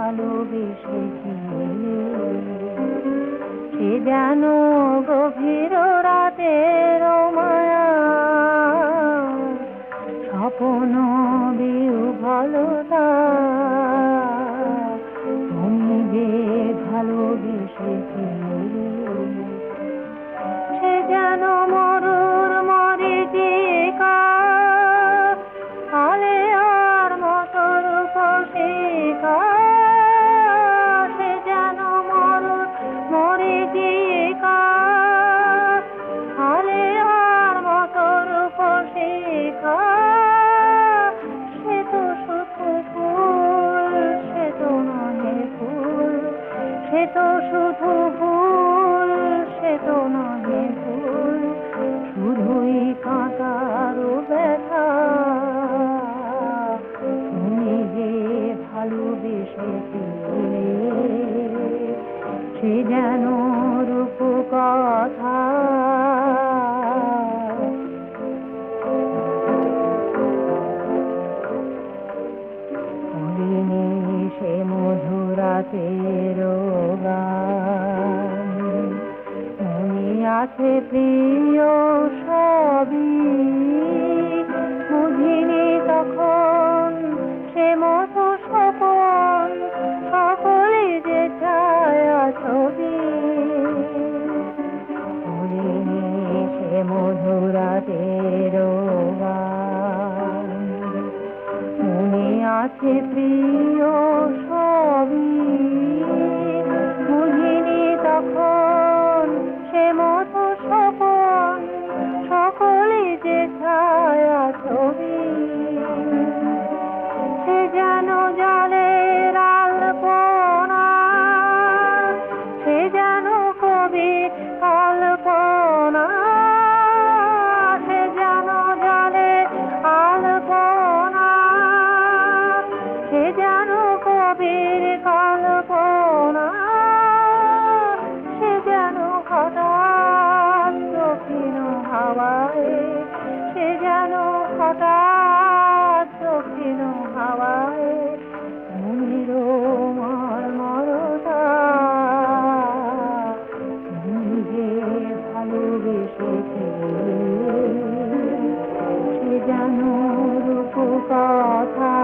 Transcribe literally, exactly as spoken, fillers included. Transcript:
ভালোবেসেছি সে যেন গভীর রাতের মায়া স্বপ্ন বিহ্বলতা তুমি যে ভালোবেসেছি সে যেন মরুর মরীচিকা আলেয়ার মতো রূপসিকা সে যেন মরুর মরীচিকা আলেয়ার মতো রূপসিকা সে তো শুধু ফুল সে তো নহে ফুল সে তো শুধু ফুল সে তো নহে ফুল শুধুই কাঁটার ব্যথা তুমি যে ভালোবেসেছিলে সে যেন রূপ কথা বলিনি সে মধুরাতের গান মনে আছে প্রিয় সবই বুঝিনি তখন সে মতো স্বপন সকলে যে ছায়া ছবি বলিনি সে মধুরাতের গান মনে আছে প্রিয় সবই বুঝিনি তখন সে মতো স্বপন সকলে যে ছায়া ছবি সে যেন জলের আলপনা সে যেন কবির কল্পনা সে যেন জলের আলপনা সে যেন কবির কল্পনা সে যেন হঠাৎ দক্ষিণ হাওয়ায় সে যেন হঠাৎ দক্ষিণ হাওয়ায় মনির মর্মরতা তুমি যে ভালোবেসেছিলে সে যেন রূপ কথা